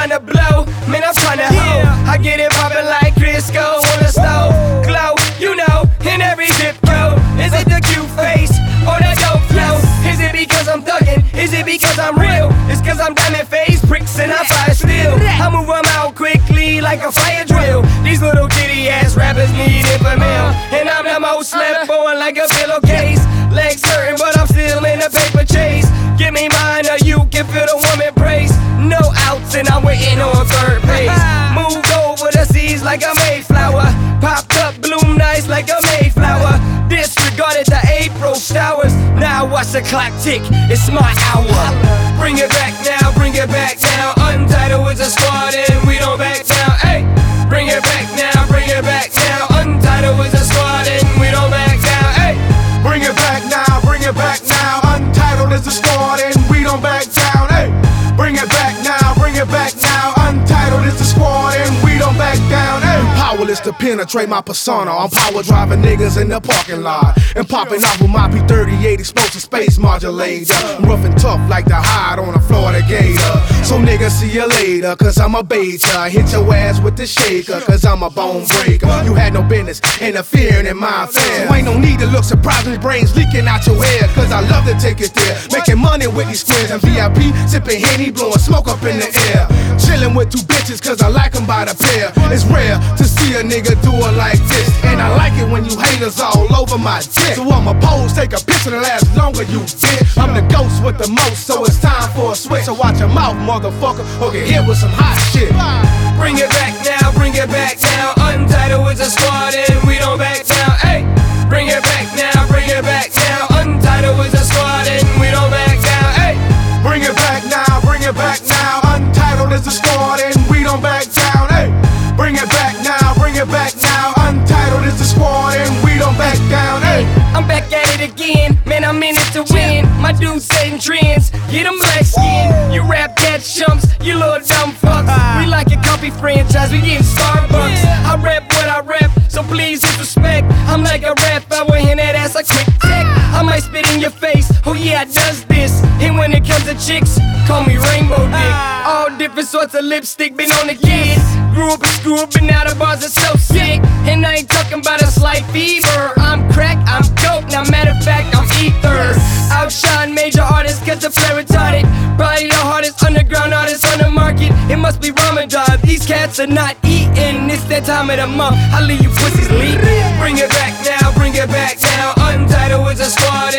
tryna blow, man, I'm tryna hoe. I get it poppin' like Crisco on the stove. Glow, you know, in every zip code. Is it the cute face or that dope flow? Is it because I'm thuggin'? Is it because I'm real? It's cause I'm diamond face pricks and I fire steel. I move them out quickly like a fire drill. These little kitty ass rappers need it for meal. And I'm the most slept on like a pillowcase. Legs hurting but I'm still in a paper chase. Give me mine or you can feel the woman praise. No outs and I'm waiting on third base. Moved over the seas like a Mayflower. Popped up, bloom nice like a Mayflower. Disregarded the April showers. Now watch the clock tick, it's my hour. Bring it back now, bring it back now. Untitled is a squad and we don't back down. Hey, bring it back now, bring it back now. Untitled is a squad and we don't back down. Hey, bring it back now, bring it back now. Untitled is the squad and we don't back down. Hey, bring it back now, bring it back now. Untitled is the squad and we don't back down. Hey, powerless to penetrate my persona. I'm power driving niggas in the parking lot and popping off with my P38 explosive space modulator. I'm rough and tough like the hide on a Florida gator. So niggas see you later, cause I'm a beta. Hit your ass with the shaker, cause I'm a bone breaker. You had no business interfering in my affairs. So ain't no need to look surprised when brains leaking out your head, cause I love to take it there. Making money with these squares and VIP, sipping Henny, blowing smoke up in the air. Chilling with two bitches cause I like them by the pair. It's rare to see a nigga do it like this, and I like it when you haters all over my dick. So I'ma pose, take a picture that lasts longer, you bitch. I'm the ghost with the most, so it's time for a switch. So watch your mouth, motherfucker, or get hit with some hot shit. bring it back now, bring it back now. Untitled is a squad and we don't back down. Hey, bring it back now, bring it back now. Untitled is a squad and we don't back down. Hey, bring it back now, bring it back now. Untitled is the squad and we don't back down. Hey, bring it back now, bring it back now. Untitled is the squad and we don't back down. Hey, I'm back at it again, man, I'm in it to win. My dudes setting trends, get them black skin. You rap that chumps, you little dumb fucks. We like a coffee franchise, we getting Starbucks. I rap what I rap, so please disrespect. I'm like a rap, I will hand that ass a quick tech. I might spit in your face, oh yeah, I does this. And when it comes to chicks, call me Rainbow Dick. All different sorts of lipstick, been on the kids. Grew up and screw up and now the bars are so sick. And I ain't talking about a slight fever. I'm crack, I'm dope, now matter of fact, I'm ether. Outshine major artists cause the flare retarded. Probably the hardest underground artist on the market. It must be Ramadan, these cats are not eating. It's that time of the month, I leave you pussies leaving. Bring it back now, bring it back now. Untitled is a squad